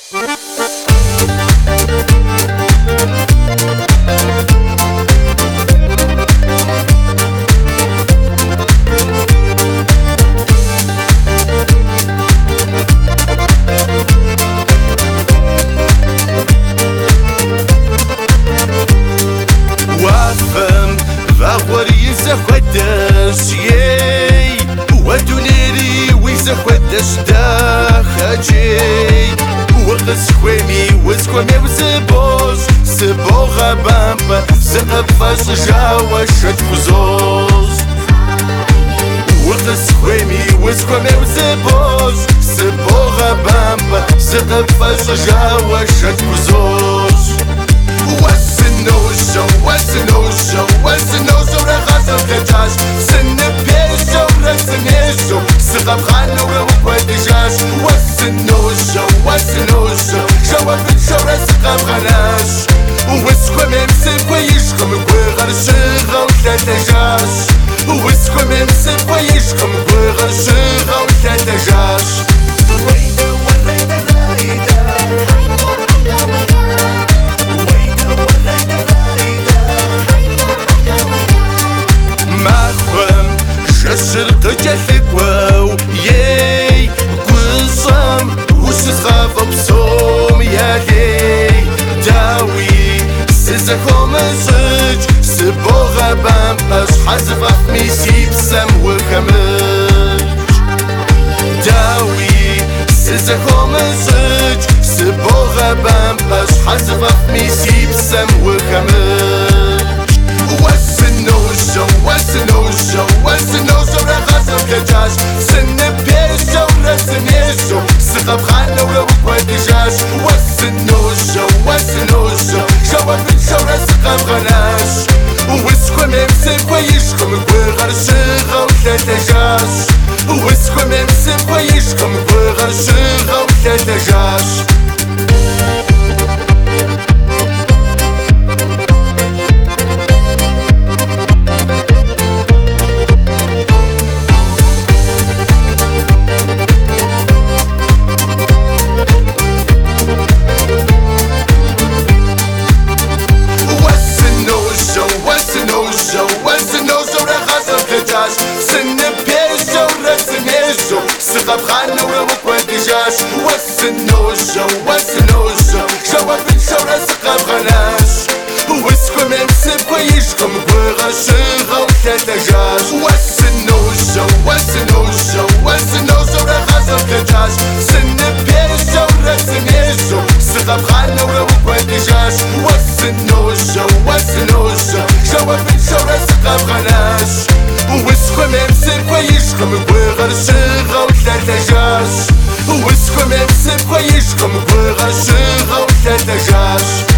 ودونيري ويزخدش داخجي وقس خويمي وزخومي وزبوش سبوغا بامبا زقفاش جاوة شتفزوز وقس خويمي وزخومي وزبوش سبوغا بامبا زقفاش جاوة شتفزوز واسنوشو واسنوشو واسنوشو رخصم تجاش سن بيشو رسنيشو سقب خانو وقودجاش واسنوشو واسنوشو شوف الشو رسقب خناش واسكو ممسك ويشكم كوغر شيغا وثلاثجاش واسكو ممسك ويشكم كوغر شيغا وثلاثجاش الشرق جثك واو ياي قصام وسخاف بصوم يا لي داوي سيزكم زج سبوغا بامباش حزف ميسي بسم وخمج داوي سيزكم زج سبوغا بامباش حزف ميسي بسم وخمج واسنوشو واسنوشو واسنوشو رخصم تجاش سن بيشو رسنيشو سقب خانو وقودجاش واسنوشو واسنوشو شوف الشو رسقب خناش واسكو ممسك ويشكم كوغر شيغا وثلاثجاش واسكو ممسك ويشكم كوغر شيغا وثلاثجاش سن بيشو رسنيشو سقب خانو وقودجاش واسنوشو واسنوشو شوف الشو رسقب خناش واسكو ممسك ويشكم كوغر شيغا وثلاثجاش واسنوشو واسنوشو واسنوشو رخصم تجاش سن بيشو رسنيشو سقب خانو وقودجاش واسنوشو واسنوشو شوف الشو رسقب خناش واسكو ممسك ويشكم كوغر شيغا وثلاثجاش واسكو ممسك ويشكم كوغر شيغا وثلاثجاش